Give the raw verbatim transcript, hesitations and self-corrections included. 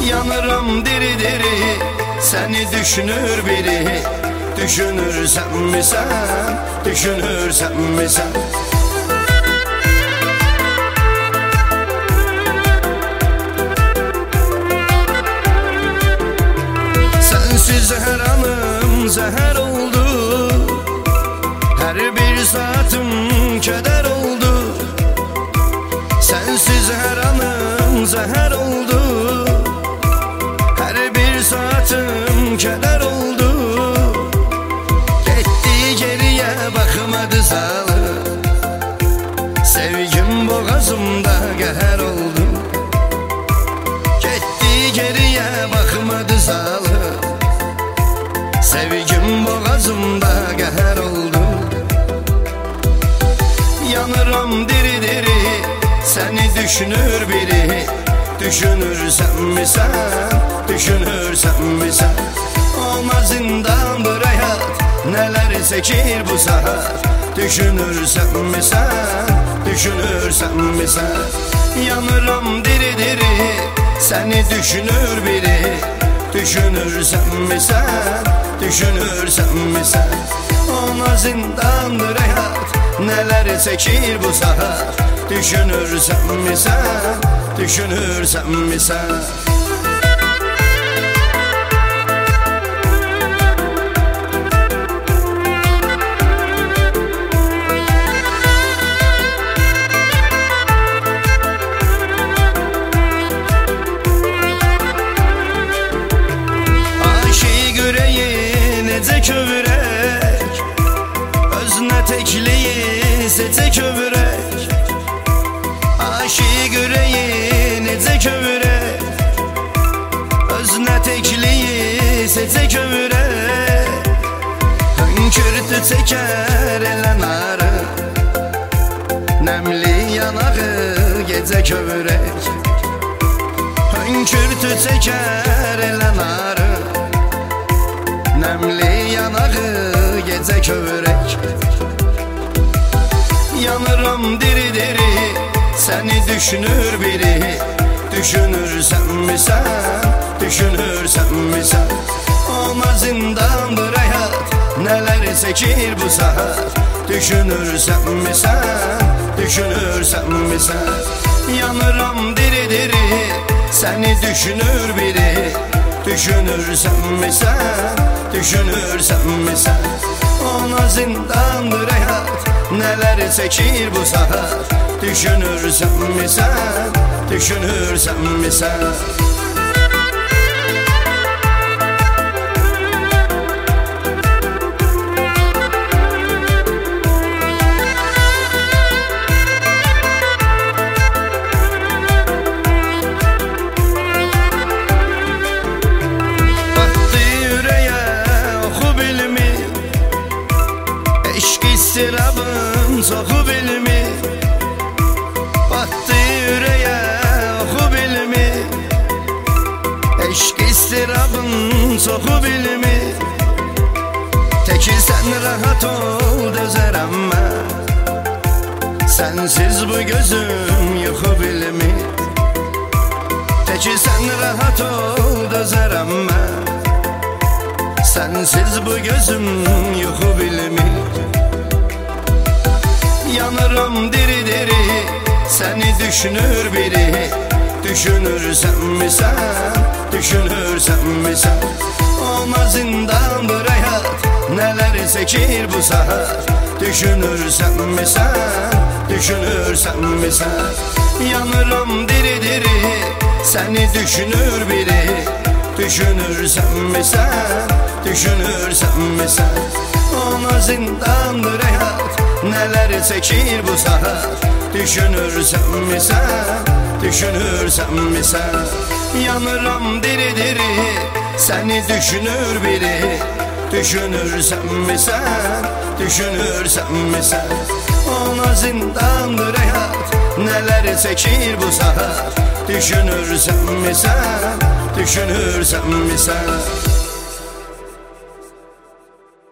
Yanırım diri diri, seni düşünür biri. Düşünürsen mi sen, düşünürsen mi sen? Sensiz her anım zehir oldu, her bir saatim keder oldu. Sensiz her anım zehir oldu, her bir saatim keder oldu. Gitti geriye bakmadı zalim, sevgim boğazımda geher oldu. Gitti geriye bakmadı zalim, sevgim boğazımda geher oldu. Yanırım diri diri, seni düşünür biri. Düşünürsen mi sen, düşünürsen mi sen? Olmaz zindan bir hayat, neler çekir bu saat. Düşünürsen mi sen, düşünürsen mi sen? Yanırım diri diri, seni düşünür biri. Düşünürsen mi sen, düşünürsen mi sen? Olmaz zindan bir hayat, neler çekir bu saat. Düşünürsen mi sen, düşünürsen mi sen? Aşık yüreği nece kövrek, özne tekliği sete kövrek. Aşık yüreği nece kövrek, özne tekliği sete kövrek. Hönkürtü çeker ele narı, nemli yanağı gece kövrek. Hönkürtü çeker ele narı, nemli yanağı gece kövrek. Yanırım diri diri, seni düşünür biri. Düşünürsen mi sen, düşünürsen mi sen? Olmaz zindan bir hayat, neler çekir bu saat. Düşünürsen mi sen, düşünürsen mi sen? Yanırım diri diri, seni düşünür biri. Düşünürsen mi sen, düşünürsen mi sen? Olmaz zindan bir hayat, neler çekir bu saat. Düşünürsen mi sen, düşünürsen mi sen? Battı yüreğe oku bilmi, eşk istirabın soku bilmi. Battı yüreğe oku bilmi, eşk istirabın soku bilmi. Teki sen rahat ol dözerem ben, sensiz bu gözüm yuxu bilmi. Teki sen rahat ol dözerem ben, sensiz bu gözüm yuxu bilmi. Yanırım diri diri, seni düşünür biri. Düşünürsen mi sen, düşünürsen mi sen? Olmaz zindan bir hayat, neler çekir bu saat. Düşünürsen mi sen, düşünürsen mi sen? Yanırım diri diri, seni düşünür biri. Düşünürsen mi sen, düşünürsen mi sen? Olmaz zindan bir hayat, neler çekir bu saat. Düşünürsen mi sen, düşünürsen mi sen? Yanırım diri diri, seni düşünür biri. Düşünürsen mi sen, düşünürsen mi sen? Ona zindan bir hayat, neler çekir bu saat. Düşünürsen mi sen, düşünürsen mi sen?